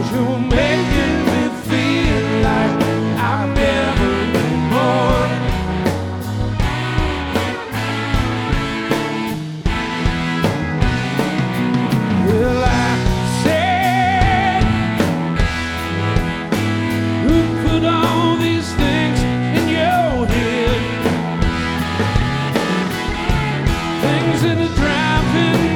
you're making me feel like I've never been born. Well, I said, who put all these things in your head? Things that are driving